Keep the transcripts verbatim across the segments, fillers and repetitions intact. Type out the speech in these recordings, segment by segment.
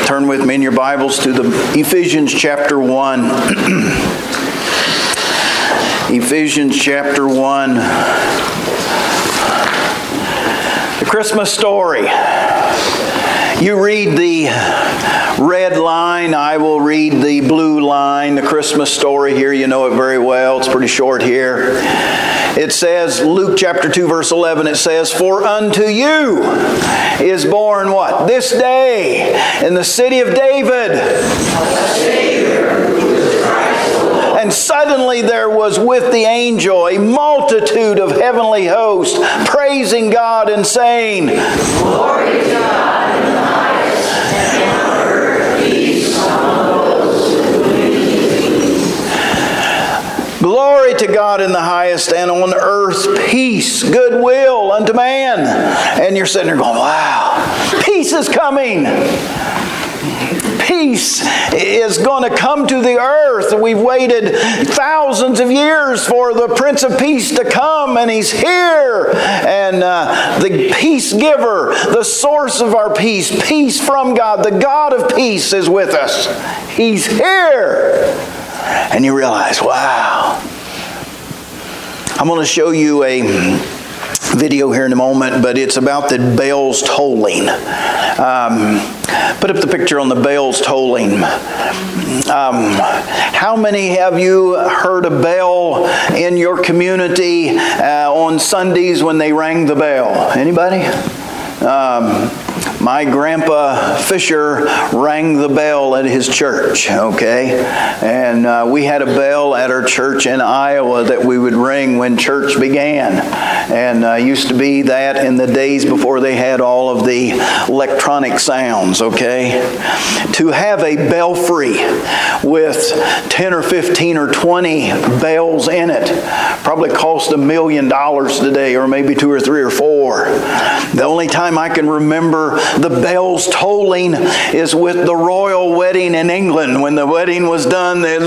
Turn with me in your Bibles to the Ephesians chapter one. Ephesians chapter one. The Christmas story. You read the red line, I will read the blue line. The Christmas story here, you know it very well. It's pretty short here. It says, Luke chapter two, verse eleven, it says, "For unto you is born" what? "This day in the city of David a Savior, and suddenly there was with the angel a multitude of heavenly hosts, praising God and saying, Glory to God in the highest, and on earth peace among those who believe." Glory to God in the highest, and on earth peace, goodwill unto man. And you're sitting there going, wow, peace is coming. Peace is going to come to the earth. We've waited thousands of years for the Prince of Peace to come, and He's here. And uh, the peace giver, the source of our peace, peace from God, the God of peace is with us. He's here. And you realize, wow. I'm going to show you a video here in a moment, but it's about the bells tolling. Um, put up the picture on the bells tolling. Um, how many have you heard a bell in your community uh, on Sundays when they rang the bell? Anybody? Um, my grandpa Fisher rang the bell at his church, okay? And uh, we had a bell at our church in Iowa that we would ring when church began. And uh, used to be that in the days before they had all of the electronic sounds, okay? To have a belfry with ten or fifteen or twenty bells in it probably cost a million dollars today, or maybe two or three or four. The only time I can remember the bells tolling is with the royal wedding in England. When the wedding was done, it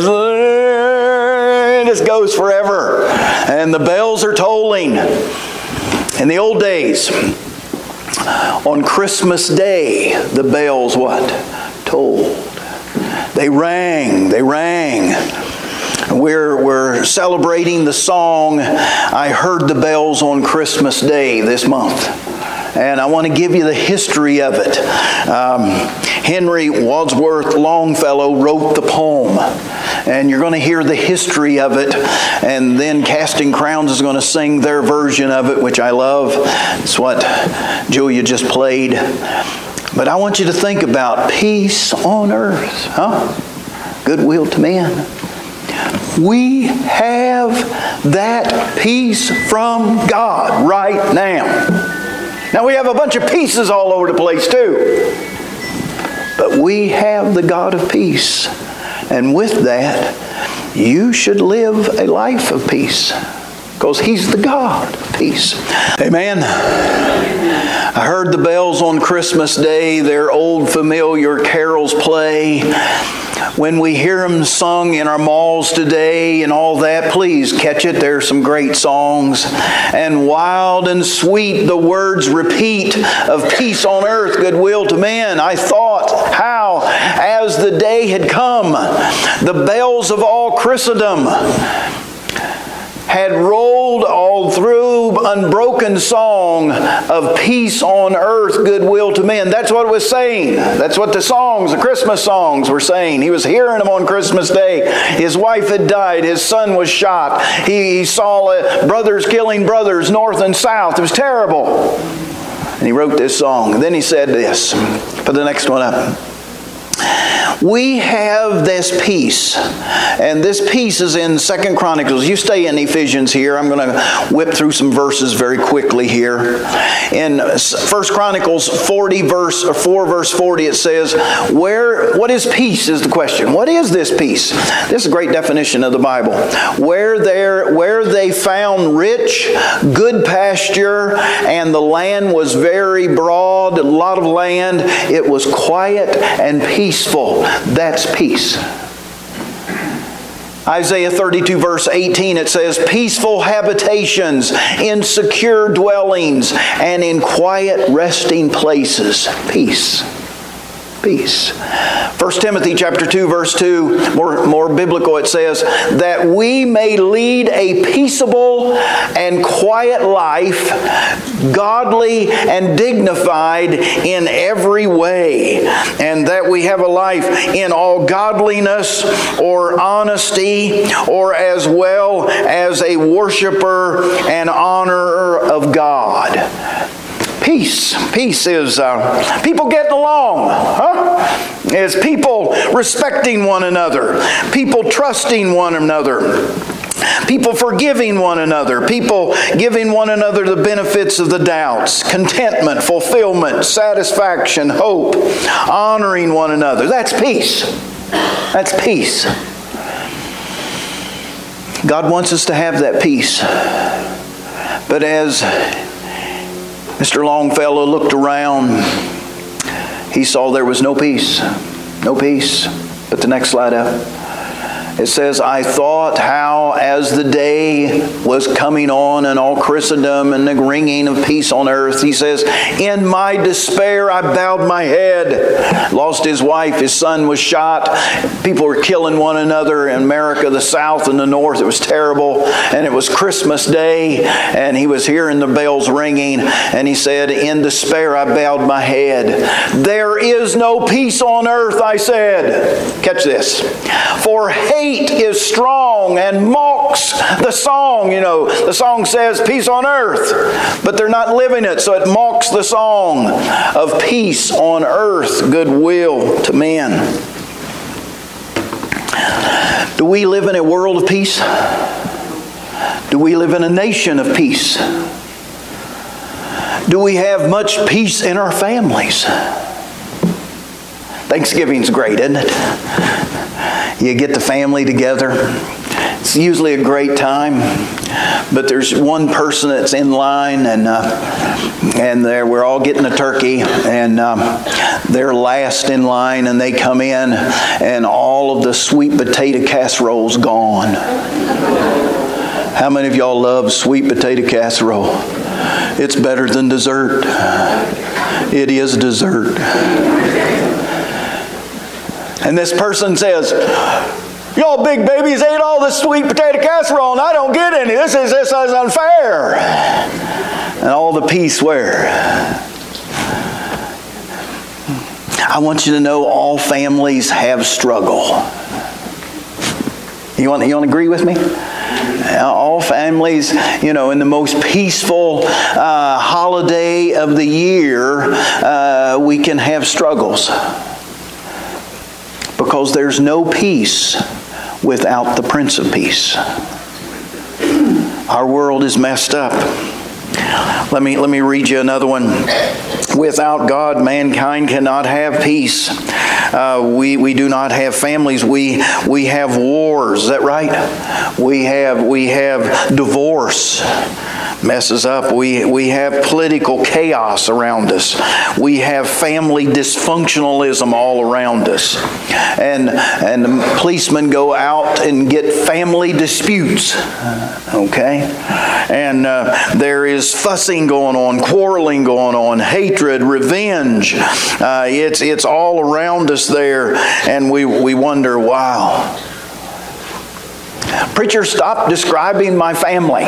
just goes forever. And the bells are tolling. In the old days, on Christmas Day, the bells what? Tolled. They rang, they rang. We're, we're celebrating the song, "I Heard the Bells on Christmas Day" this month. And I want to give you the history of it. Um, Henry Wadsworth Longfellow wrote the poem. And you're going to hear the history of it. And then Casting Crowns is going to sing their version of it, which I love. It's what Julia just played. But I want you to think about peace on earth. Huh? Goodwill to men. We have that peace from God right now. Now we have a bunch of pieces all over the place too. But we have the God of peace. And with that, you should live a life of peace. Because He's the God of peace. Amen. I heard the bells on Christmas Day. Their old familiar carols play. When we hear them sung in our malls today and all that, please catch it. There are some great songs. And wild and sweet the words repeat of peace on earth, goodwill to men. I thought how, as the day had come, the bells of all Christendom had rolled all through unbroken song of peace on earth, goodwill to men. That's what it was saying. That's what the songs, the Christmas songs were saying. He was hearing them on Christmas Day. His wife had died. His son was shot. He, he saw uh, brothers killing brothers north and south. It was terrible. And he wrote this song. And then he said this. Put the next one up. We have this peace, and this peace is in Second Chronicles. You stay in Ephesians here. I'm going to whip through some verses very quickly here. In First Chronicles forty, verse or four, verse forty, it says, "Where? What is peace?" is the question. What is this peace? This is a great definition of the Bible. Where there, where they found rich, good pasture, and the land was very broad, a lot of land. It was quiet and peaceful. That's peace. Isaiah thirty-two verse eighteen, it says, "Peaceful habitations, in secure dwellings, and in quiet resting places." Peace. Peace. First Timothy chapter two, verse two, more, more biblical, it says, that we may lead a peaceable and quiet life, godly and dignified in every way, and that we have a life in all godliness or honesty, or as well as a worshiper and honorer of God. Peace. Peace is uh, people getting along. Huh? It's people respecting one another. People trusting one another. People forgiving one another. People giving one another the benefits of the doubts. Contentment, fulfillment, satisfaction, hope. Honoring one another. That's peace. That's peace. God wants us to have that peace. But as Mister Longfellow looked around, he saw there was no peace. No peace. Put the next slide up. It says, I thought how as the day was coming on and all Christendom and the ringing of peace on earth, he says, in my despair I bowed my head. Lost his wife, his son was shot. People were killing one another in America, the South and the North. It was terrible. And it was Christmas Day, and he was hearing the bells ringing, and he said, in despair I bowed my head. There is no peace on earth, I said. Catch this. For hate is strong and mocks the song. You know, the song says peace on earth, but they're not living it, so it mocks the song of peace on earth, goodwill to men. Do we live in a world of peace? Do we live in a nation of peace? Do we have much peace in our families? Thanksgiving's great, isn't it? You get the family together. It's usually a great time, but there's one person that's in line, and uh, and there we're all getting a turkey, and um, they're last in line, and they come in, and all of the sweet potato casserole's gone. How many of y'all love sweet potato casserole? It's better than dessert. It is dessert. And this person says, y'all big babies ate all this sweet potato casserole and I don't get any. This is, this is unfair. And all the peace where? I want you to know all families have struggle. You want, you want to agree with me? All families, you know, in the most peaceful uh, holiday of the year, uh, we can have struggles. Because there's no peace without the Prince of Peace. Our world is messed up. Let me, let me read you another one. Without God, mankind cannot have peace. Uh, we, we do not have families. We, we have wars. Is that right? We have, we have divorce. Messes up. We, we have political chaos around us. We have family dysfunctionalism all around us. And, and the policemen go out and get family disputes. Okay? And uh, there is fussing going on, quarreling going on, hatred, revenge. Uh, it's, it's all around us there. And we, we wonder, wow. Preacher, stop describing my family.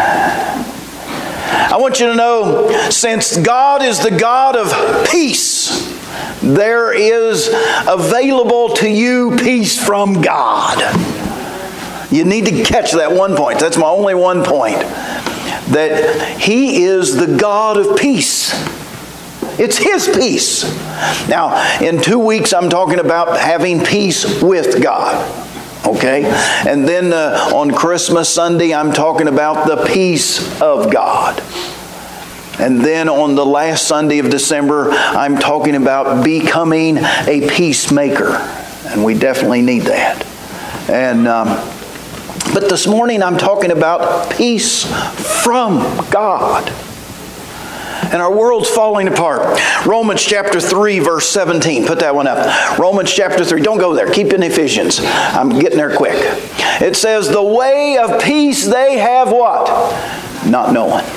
I want you to know, since God is the God of peace, there is available to you peace from God. You need to catch that one point. That's my only one point. That He is the God of peace. It's His peace. Now, in two weeks, I'm talking about having peace with God. Okay? And then uh, on Christmas Sunday, I'm talking about the peace of God. And then on the last Sunday of December, I'm talking about becoming a peacemaker. And we definitely need that. And um, but this morning, I'm talking about peace from God. And our world's falling apart. Romans chapter three, verse seventeen. Put that one up. Romans chapter three. Don't go there. Keep in Ephesians. I'm getting there quick. It says, the way of peace they have what? Not known.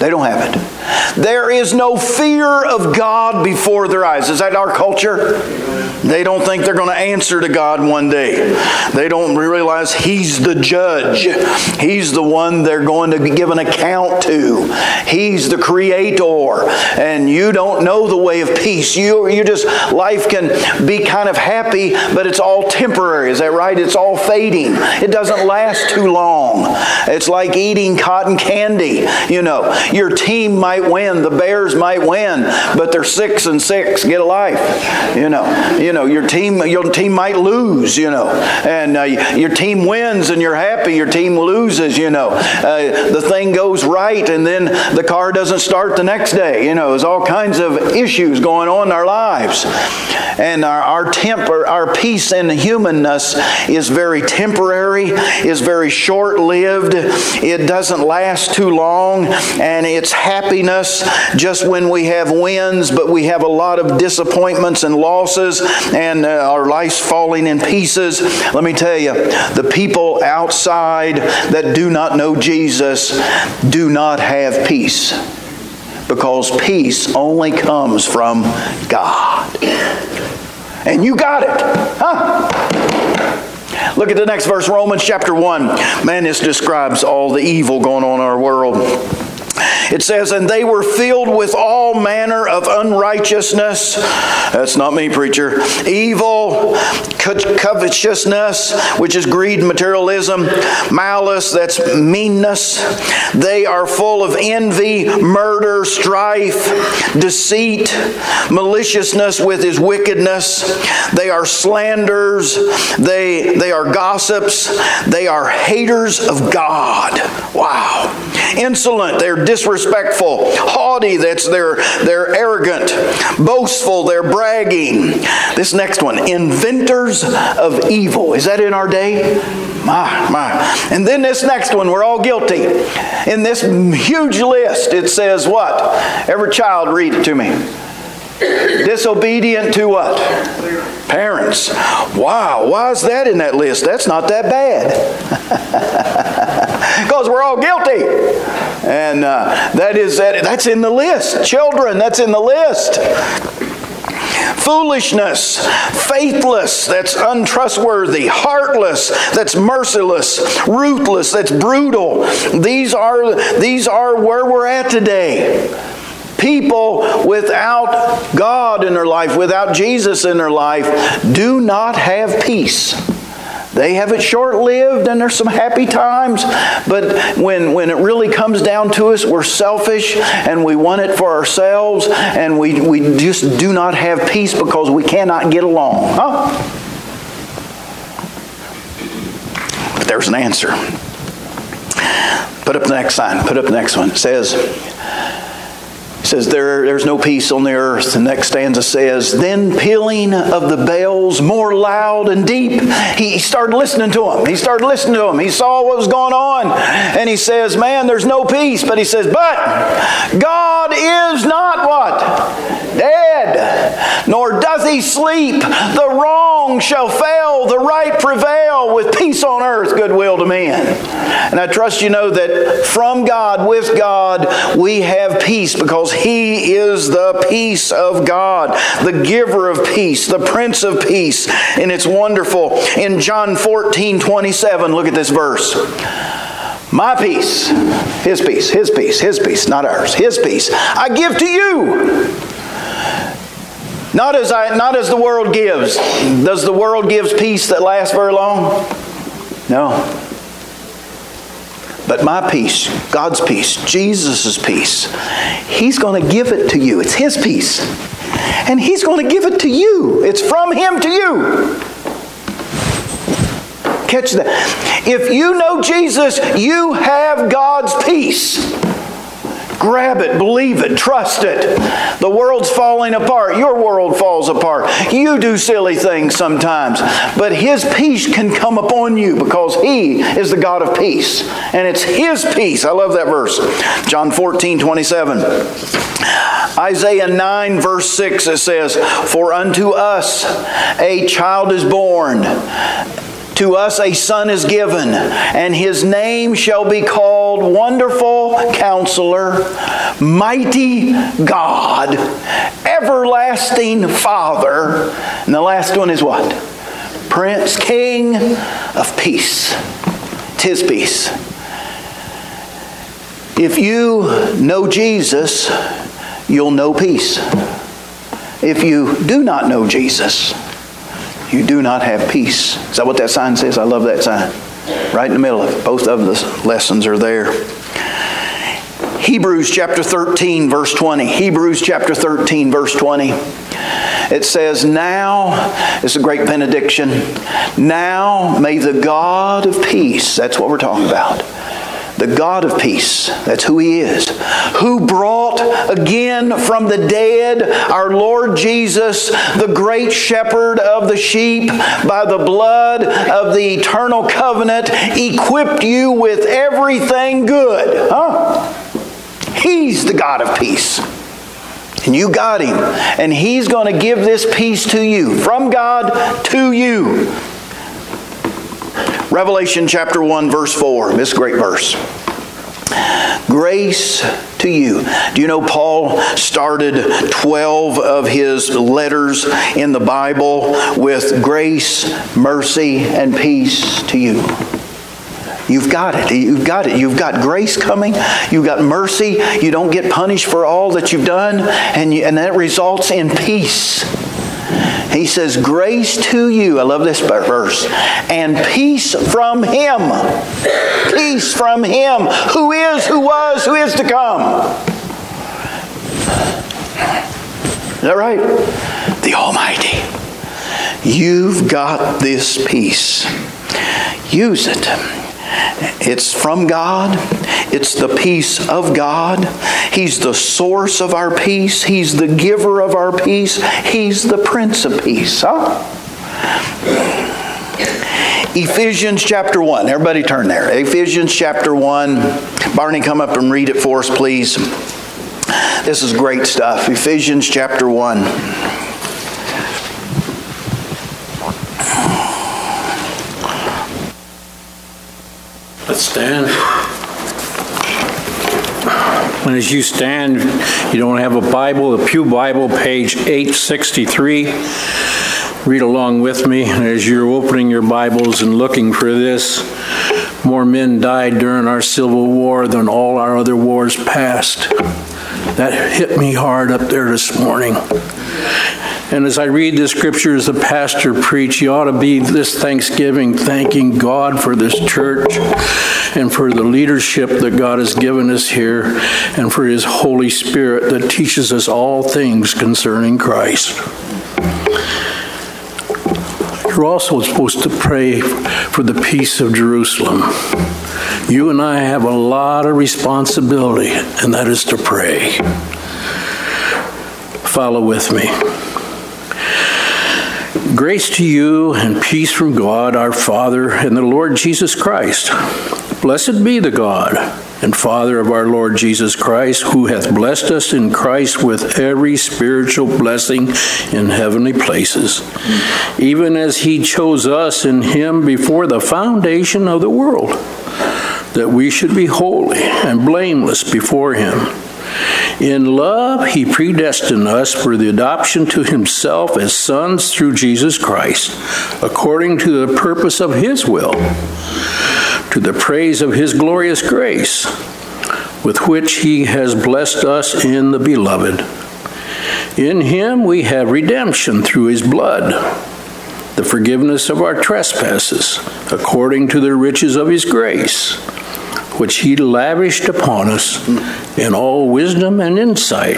They don't have it. There is no fear of God before their eyes. Is that our culture? They don't think they're going to answer to God one day. They don't realize He's the judge. He's the one they're going to give an account to. He's the creator. And you don't know the way of peace. You, you just, life can be kind of happy, but it's all temporary. Is that right? It's all fading. It doesn't last too long. It's like eating cotton candy. You know, your team might win, the Bears might win, but they're six and six. Get a life. You know, you know your team, your team might lose. You know, and uh, your team wins, and you're happy. Your team loses. You know, uh, the thing goes right, and then the car doesn't start the next day. You know, there's all kinds of issues going on in our lives, and our our temper, our peace and humanness is very temporary. Is very short-lived. It doesn't last too long, and it's happiness just when we have wins, but we have a lot of disappointments and losses, and uh, our life's falling in pieces. Let me tell you, the people outside that do not know Jesus do not have peace, because peace only comes from God. And you got it, huh? Look at the next verse, Romans chapter one. Man, this describes all the evil going on in our world. It says, and they were filled with all manner of unrighteousness. That's not me, preacher. Evil, covetousness, which is greed, materialism. Malice, that's meanness. They are full of envy, murder, strife, deceit, maliciousness with his wickedness. They are slanderers. They, they are gossips. They are haters of God. Wow. Insolent, they're disrespectful. Haughty, that's they're they're arrogant. Boastful, they're bragging. This next one, inventors of evil. Is that in our day? My, my. And then this next one, we're all guilty. In this huge list, it says what? Every child, read it to me. Disobedient to what? Parents. Wow, why is that in that list? That's not that bad. Because we're all guilty. And uh, that is that. That's in the list. Children, that's in the list. Foolishness, faithless, that's untrustworthy, heartless, that's merciless, ruthless, that's brutal. These are, these are where we're at today. People without God in their life, without Jesus in their life, do not have peace. They have it short-lived, and there's some happy times, but when, when it really comes down to us, we're selfish, and we want it for ourselves, and we, we just do not have peace because we cannot get along. Huh? But there's an answer. Put up the next sign. Put up the next one. It says... It says, there, there's no peace on the earth. The next stanza says, then pealing of the bells more loud and deep. He started listening to them. He started listening to them. He saw what was going on. And he says, man, there's no peace. But he says, but God is not what? Dead. Nor doth he sleep. The wrong shall fail. The right prevail. With peace on earth, goodwill to men. And I trust you know that from God, with God, we have peace, because He is the peace of God, the giver of peace, the Prince of Peace. And it's wonderful. In John fourteen twenty-seven, look at this verse. My peace, His peace, His peace, His peace, not ours, His peace, I give to you. Not as I, not as the world gives. Does the world give peace that lasts very long? No. But my peace, God's peace, Jesus' peace, He's going to give it to you. It's His peace. And He's going to give it to you. It's from Him to you. Catch that. If you know Jesus, you have God's peace. Grab it, believe it, trust it. The world's falling apart. Your world falls apart. You do silly things sometimes. But His peace can come upon you because He is the God of peace. And it's His peace. I love that verse. John fourteen twenty-seven. Isaiah nine verse six, it says, for unto us a child is born. To us a son is given, and his name shall be called Wonderful Counselor, Mighty God, Everlasting Father. And the last one is what? Prince, King of Peace. It's his peace. If you know Jesus, you'll know peace. If you do not know Jesus, you do not have peace. Is that what that sign says? I love that sign. Right in the middle of it. Both of the lessons are there. Hebrews chapter thirteen, verse twenty. Hebrews chapter thirteen, verse twenty. It says, now, it's a great benediction, now may the God of peace, that's what we're talking about, the God of peace, that's who He is, who brought again from the dead our Lord Jesus, the great shepherd of the sheep, by the blood of the eternal covenant, equipped you with everything good. Huh? He's the God of peace. And you got Him. And He's going to give this peace to you. From God to you. Revelation chapter one, verse four. This great verse. Grace to you. Do you know Paul started twelve of his letters in the Bible with grace, mercy, and peace to you? You've got it. You've got it. You've got grace coming. You've got mercy. You don't get punished for all that you've done. And, you, and that results in peace. He says, grace to you. I love this verse. And peace from Him. Peace from Him. Who is, who was, who is to come. Is that right? The Almighty. You've got this peace. Use it. It's from God. It's the peace of God. He's the source of our peace. He's the giver of our peace. He's the Prince of Peace. Huh? Ephesians chapter one. Everybody turn there. Ephesians chapter one. Barney, come up and read it for us, please. This is great stuff. Ephesians chapter one. Let's stand. And as you stand, you don't have a Bible, the Pew Bible, page eight sixty-three. Read along with me. And as you're opening your Bibles and looking for this, more men died during our Civil War than all our other wars past. That hit me hard up there this morning. And as I read the scripture as the pastor preach, you ought to be this Thanksgiving thanking God for this church and for the leadership that God has given us here and for His Holy Spirit that teaches us all things concerning Christ. You're also supposed to pray for the peace of Jerusalem. You and I have a lot of responsibility, and that is to pray. Follow with me. Grace to you and peace from God our Father and the Lord Jesus Christ. Blessed be the God and Father of our Lord Jesus Christ, who hath blessed us in Christ with every spiritual blessing in heavenly places, even as He chose us in Him before the foundation of the world, that we should be holy and blameless before Him. In love, He predestined us for the adoption to Himself as sons through Jesus Christ, according to the purpose of His will, to the praise of His glorious grace, with which He has blessed us in the Beloved. In Him we have redemption through His blood, the forgiveness of our trespasses, according to the riches of His grace, which He lavished upon us in all wisdom and insight.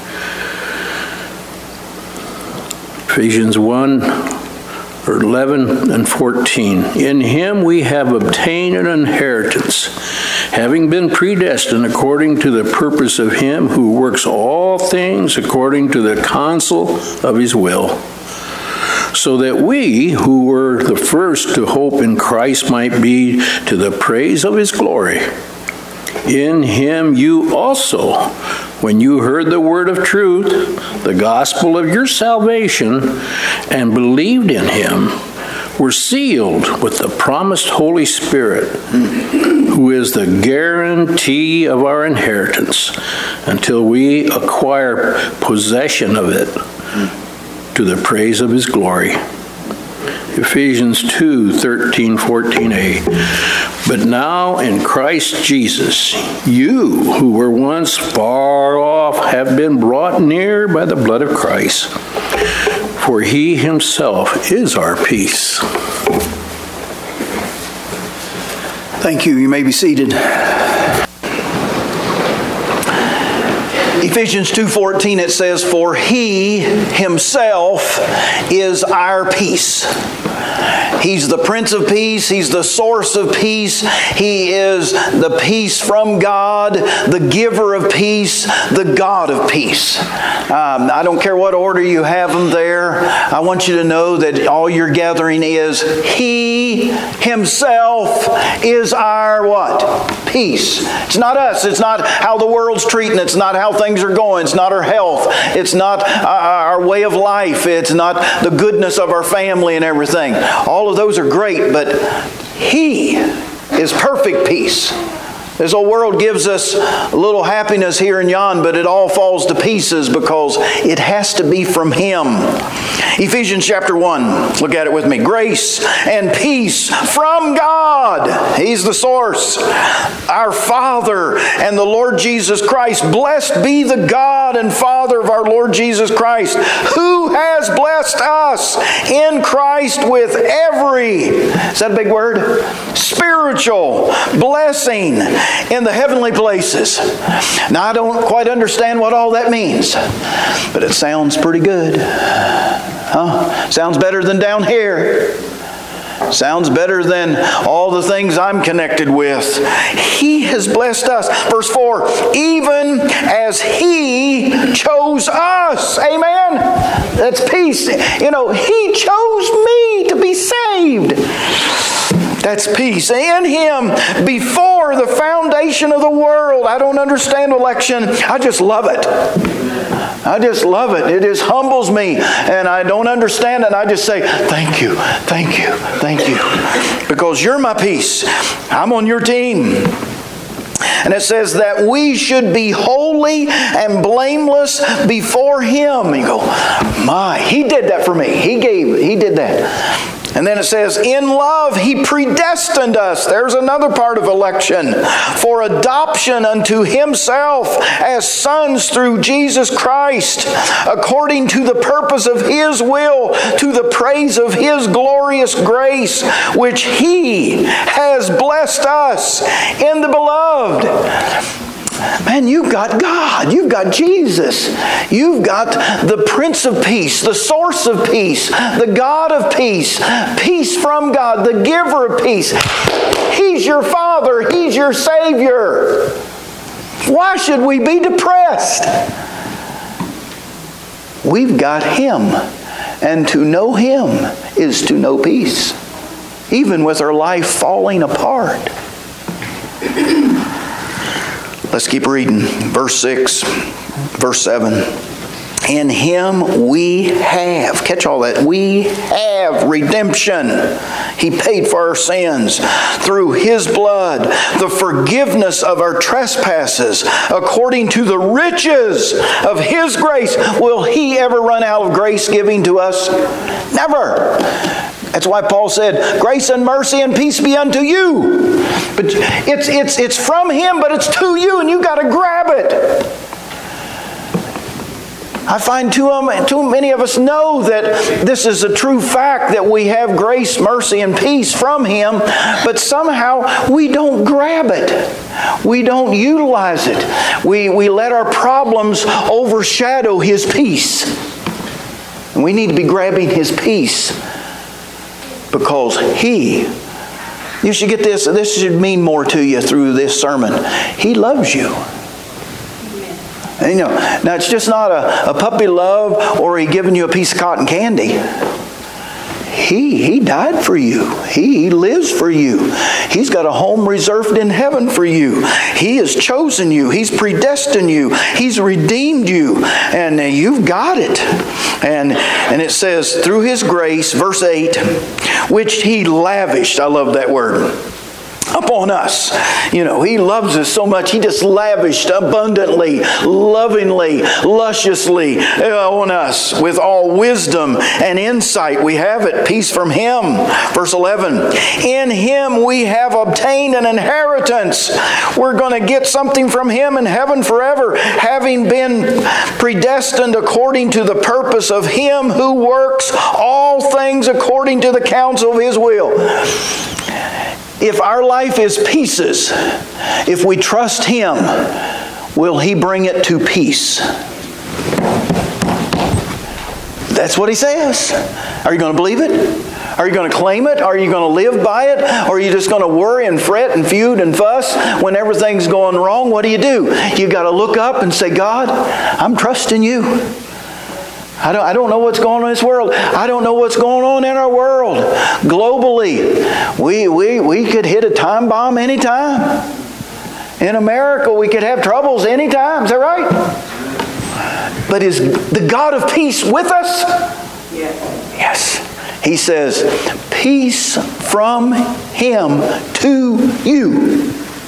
Ephesians one, or eleven and fourteen. In Him we have obtained an inheritance, having been predestined according to the purpose of Him who works all things according to the counsel of His will, so that we, who were the first to hope in Christ, might be to the praise of His glory. In Him you also, when you heard the word of truth, the gospel of your salvation, and believed in Him, We're sealed with the promised Holy Spirit, who is the guarantee of our inheritance until we acquire possession of it to the praise of His glory. Ephesians two, thirteen, fourteen a. But now in Christ Jesus, you who were once far off have been brought near by the blood of Christ. For He Himself is our peace. Thank you. You may be seated. Ephesians two fourteen, it says, for He Himself is our peace. He's the Prince of Peace. He's the source of peace. He is the peace from God, the giver of peace, the God of peace. Um, I don't care what order you have them there. I want you to know that all you're gathering is He Himself is our what? Peace. It's not us. It's not how the world's treating. It's not how things are going. It's not our health. It's not our way of life. It's not the goodness of our family and everything. All of those are great, but He is perfect peace. This old world gives us a little happiness here and yon, but it all falls to pieces because it has to be from Him. Ephesians chapter one, look at it with me. Grace and peace from God. He's the source. Our Father and the Lord Jesus Christ. Blessed be the God and Father of our Lord Jesus Christ, who has blessed us in Christ with every, is that a big word? Spiritual blessing in the heavenly places. Now, I don't quite understand what all that means, but it sounds pretty good. Huh? Sounds better than down here. Sounds better than all the things I'm connected with. He has blessed us. Verse four, even as He chose us. Amen? That's peace. You know, He chose me to be saved. That's peace. In Him, before the foundation of the world. I don't understand election. I just love it. I just love it. It just humbles me. And I don't understand it. And I just say, thank you, thank you, thank you. Because you're my peace. I'm on your team. And it says that we should be holy and blameless before Him. You go, my, He did that for me. He gave, He did that. And then it says, in love He predestined us. There's another part of election. For adoption unto Himself as sons through Jesus Christ, according to the purpose of His will, to the praise of His glorious grace, which He has blessed us in the beloved. Man, you've got God. You've got Jesus. You've got the Prince of Peace, the source of peace, the God of peace, peace from God, the giver of peace. He's your Father. He's your Savior. Why should we be depressed? We've got Him. And to know Him is to know peace, even with our life falling apart. Let's keep reading. Verse six, verse seven. In Him we have, catch all that, we have redemption. He paid for our sins through His blood, the forgiveness of our trespasses, according to the riches of His grace. Will He ever run out of grace giving to us? Never. That's why Paul said, grace and mercy and peace be unto you. But it's, it's, it's from Him, but it's to you, and you've got to grab it. I find too, um, too many of us know that this is a true fact, that we have grace, mercy, and peace from Him, but somehow we don't grab it. We don't utilize it. We, we let our problems overshadow His peace. And we need to be grabbing His peace. Because He, you should get this, this should mean more to you through this sermon. He loves you. And, you know, now it's just not a, a puppy love or He giving you a piece of cotton candy. He, he died for you. He, he lives for you. He's got a home reserved in heaven for you. He has chosen you. He's predestined you. He's redeemed you. And you've got it. And, and it says, through His grace, verse eight, which He lavished, I love that word, upon us. You know, He loves us so much. He just lavished abundantly, lovingly, lusciously on us with all wisdom and insight. We have it. Peace from Him. Verse eleven. In Him we have obtained an inheritance. We're going to get something from Him in heaven forever, having been predestined according to the purpose of Him who works all things according to the counsel of His will. If our life is pieces, if we trust Him, will He bring it to peace? That's what He says. Are you going to believe it? Are you going to claim it? Are you going to live by it? Or are you just going to worry and fret and feud and fuss when everything's going wrong? What do you do? You got to look up and say, God, I'm trusting You. I don't, I don't know what's going on in this world. I don't know what's going on in our world. Globally, we, we, we could hit a time bomb anytime. In America, we could have troubles anytime. Is that right? But is the God of peace with us? Yes. Yes. He says, peace from Him to you.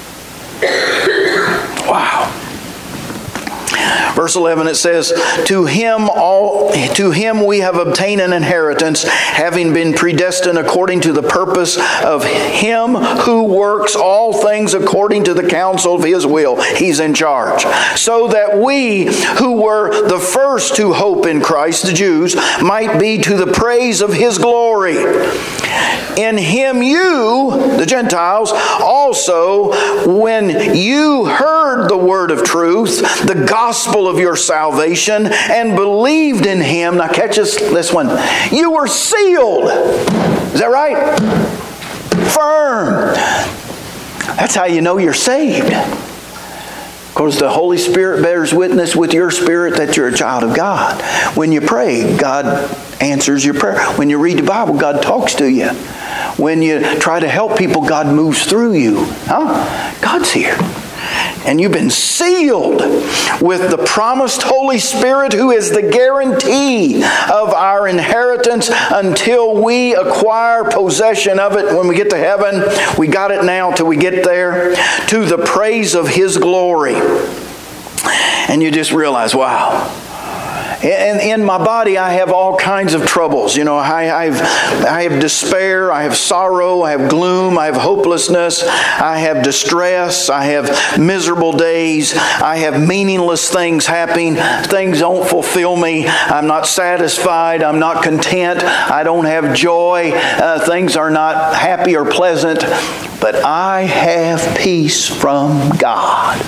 Wow. Verse eleven, it says, To him all, to him we have obtained an inheritance, having been predestined according to the purpose of Him who works all things according to the counsel of His will. He's in charge. So that we who were the first to hope in Christ, the Jews, might be to the praise of His glory. In Him you, the Gentiles, also, when you heard the word of truth, the gospel of your salvation, and believed in Him. Now catch this, this one. You were sealed. Is that right? Firm. That's how you know you're saved. Because the Holy Spirit bears witness with your spirit that you're a child of God. When you pray, God answers your prayer. When you read the Bible, God talks to you. When you try to help people, God moves through you. Huh? God's here. And you've been sealed with the promised Holy Spirit, who is the guarantee of our inheritance until we acquire possession of it. When we get to heaven, we got it now till we get there, to the praise of His glory. And you just realize, wow. And in my body, I have all kinds of troubles. You know, I, I've, I have despair, I have sorrow, I have gloom, I have hopelessness, I have distress, I have miserable days, I have meaningless things happening. Things don't fulfill me. I'm not satisfied. I'm not content. I don't have joy. Uh, things are not happy or pleasant. But I have peace from God.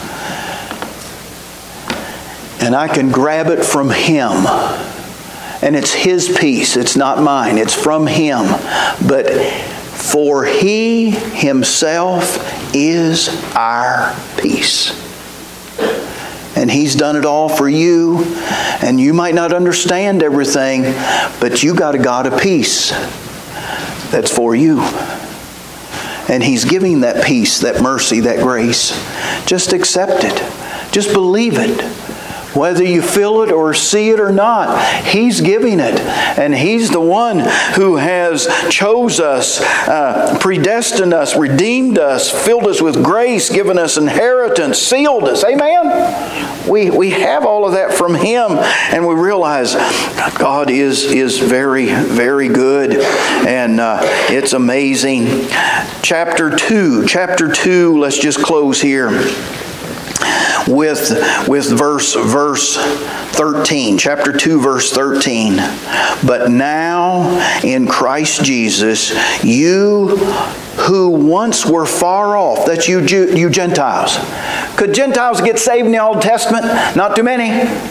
And I can grab it from Him. And it's His peace. It's not mine. It's from Him. But for He Himself is our peace. And He's done it all for you. And you might not understand everything, but you got a God of peace that's for you. And He's giving that peace, that mercy, that grace. Just accept it. Just believe it. Whether you feel it or see it or not, He's giving it. And He's the one who has chose us, uh, predestined us, redeemed us, filled us with grace, given us inheritance, sealed us. Amen? We, we have all of that from Him. And we realize God is, is very, very good. And uh, it's amazing. Chapter two. Chapter two, let's just close here. With, with verse, verse thirteen, chapter two, verse thirteen. But now in Christ Jesus, you who once were far off, that's you, you Gentiles. Could Gentiles get saved in the Old Testament? Not too many.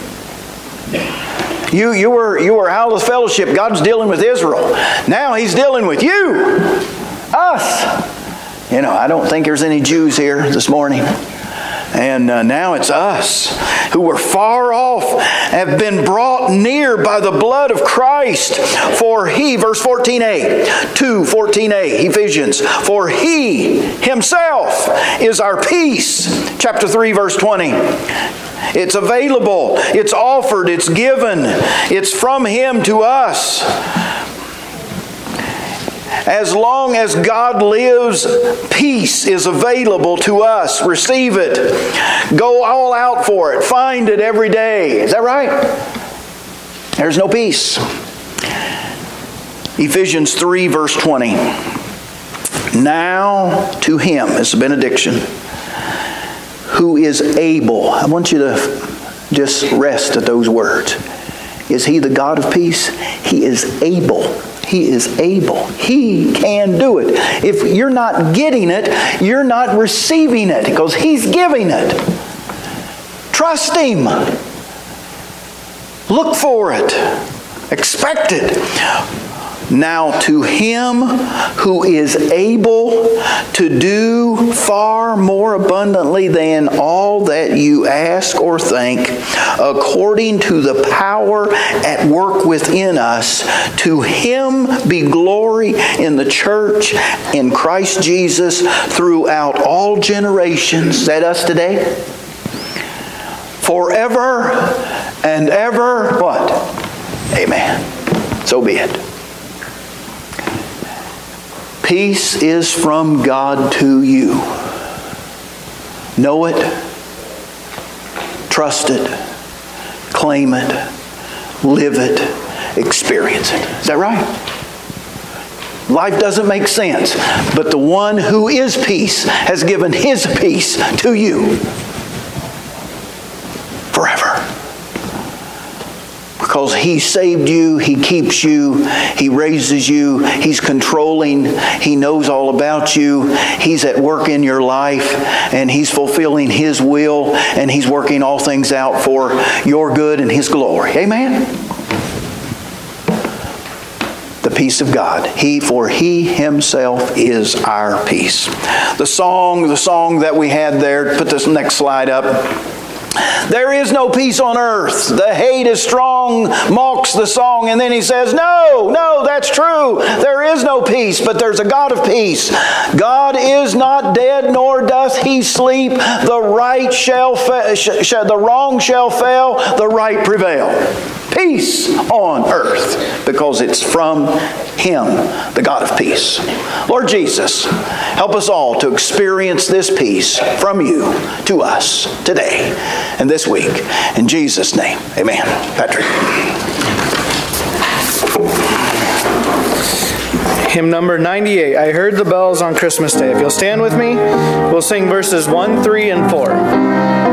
You, you, were, you were out of the fellowship. God's dealing with Israel. Now He's dealing with you, us. You know, I don't think there's any Jews here this morning. And uh, now it's us who were far off have been brought near by the blood of Christ. For he, verse fourteen a, two fourteen a, Ephesians, for he himself is our peace. Chapter three, verse twenty. It's available, it's offered, it's given, it's from him to us. As long as God lives, peace is available to us. Receive it. Go all out for it. Find it every day. Is that right? There's no peace. Ephesians three, verse twenty. Now to him, it's a benediction, who is able. I want you to just rest at those words. Is he the God of peace? He is able. He is able. He can do it. If you're not getting it, you're not receiving it because he's giving it. Trust him. Look for it. Expect it. Now to him who is able to do far more abundantly than all that you ask or think, according to the power at work within us, to him be glory in the church in Christ Jesus throughout all generations. Is that us today? Forever and ever, what? Amen. So be it. Peace is from God to you. Know it, trust it, claim it, live it, experience it. Is that right? Life doesn't make sense, but the one who is peace has given his peace to you forever. Because he saved you, he keeps you, he raises you, he's controlling, he knows all about you, he's at work in your life, and he's fulfilling his will, and he's working all things out for your good and his glory. Amen? The peace of God. He, for he himself is our peace. The song, the song that we had there, put this next slide up. There is no peace on earth. The hate is strong, mocks the song. And then he says, no, no, that's true. There is no peace, but there's a God of peace. God is not dead, nor doth he sleep. The right shall fa- sh- sh- the wrong shall fail, the right prevail. Peace on earth, because it's from him, the God of peace. Lord Jesus, help us all to experience this peace from you to us today and this week. In Jesus' name, amen. Patrick. Hymn number ninety-eight, I Heard the Bells on Christmas Day. If you'll stand with me, we'll sing verses one, three, and four.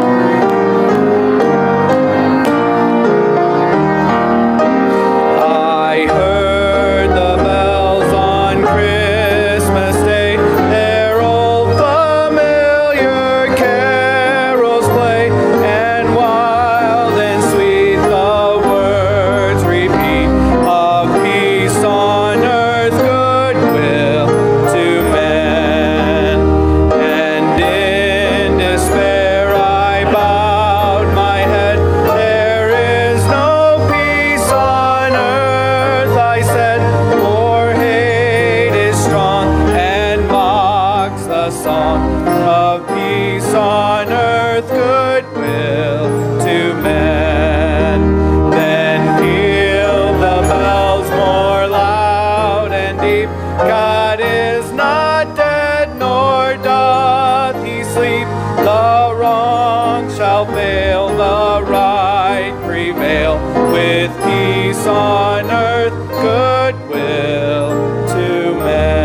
On earth, goodwill to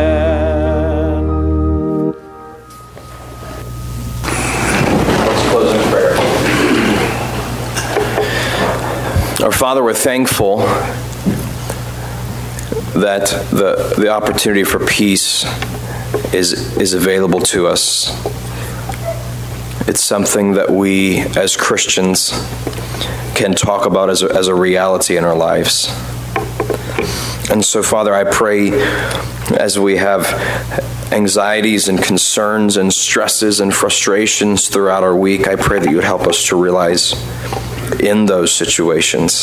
men. Let's close in prayer. Our Father, we're thankful that the, the opportunity for peace is, is available to us. It's something that we, as Christians, can talk about as a, as a reality in our lives. And so, Father, I pray as we have anxieties and concerns and stresses and frustrations throughout our week, I pray that you would help us to realize in those situations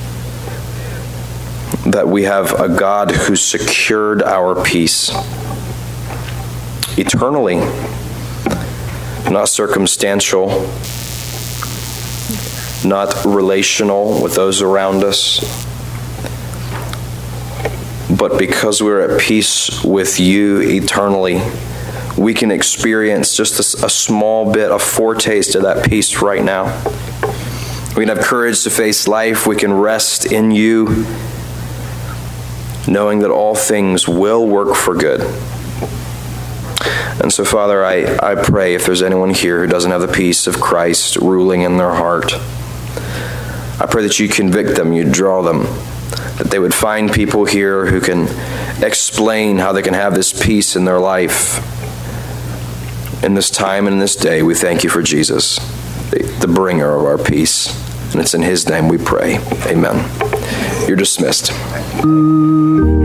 that we have a God who secured our peace eternally, not circumstantial, not relational with those around us, but because we're at peace with you eternally, we can experience just a, a small bit, a foretaste of that peace right now. We can have courage to face life. We can rest in you, knowing that all things will work for good. And so, Father, I, I pray if there's anyone here who doesn't have the peace of Christ ruling in their heart, I pray that you convict them, you draw them, that they would find people here who can explain how they can have this peace in their life. In this time and in this day, we thank you for Jesus, the, the bringer of our peace. And it's in his name we pray. Amen. You're dismissed.